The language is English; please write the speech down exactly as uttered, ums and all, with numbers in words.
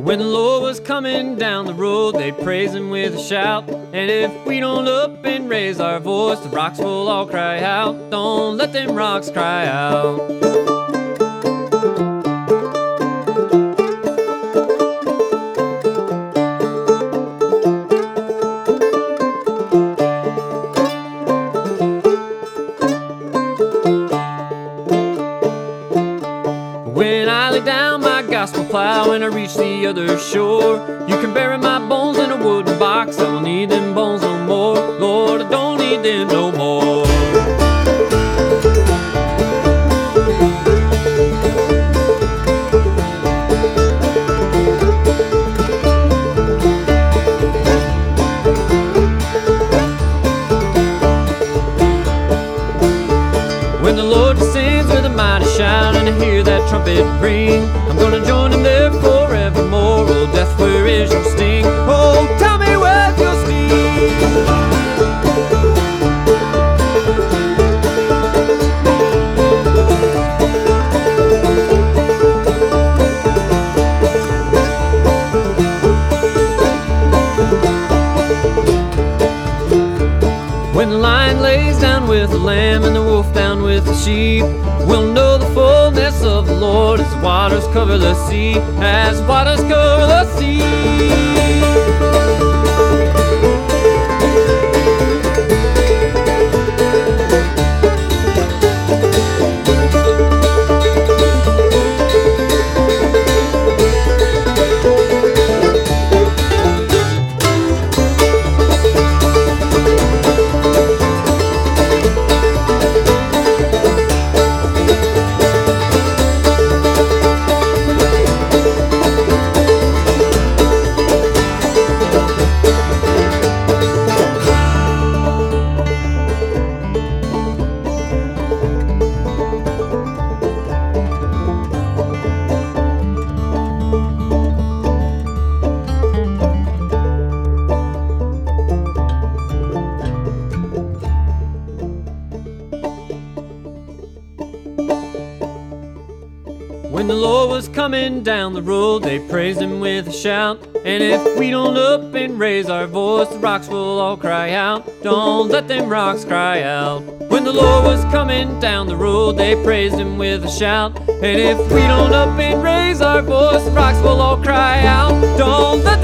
When the Lord was coming down the road, they praised him with a shout. And if we don't up and raise our voice, the rocks will all cry out. Don't let them rocks cry out. When I lay down my gospel plow and I reach the other shore, you can bury my bones in a wooden box. I don't need them bones no more. Lord, I don't need them no more. When the Lord descends with a mighty shout and I hear that trumpet ring, I'm gonna join him there forevermore. Oh, death, where is your sting? Oh, tell me where's your sting? When the lion lays down with the lamb and the wolf down with the sheep, we'll know the fullness of the Lord as the waters cover the sea, as waters cover the sea. When the Lord was coming down the road, they praised him with a shout. And if we don't up and raise our voice, the rocks will all cry out. Don't let them rocks cry out. When the Lord was coming down the road, they praised him with a shout. And if we don't up and raise our voice, the rocks will all cry out. Don't let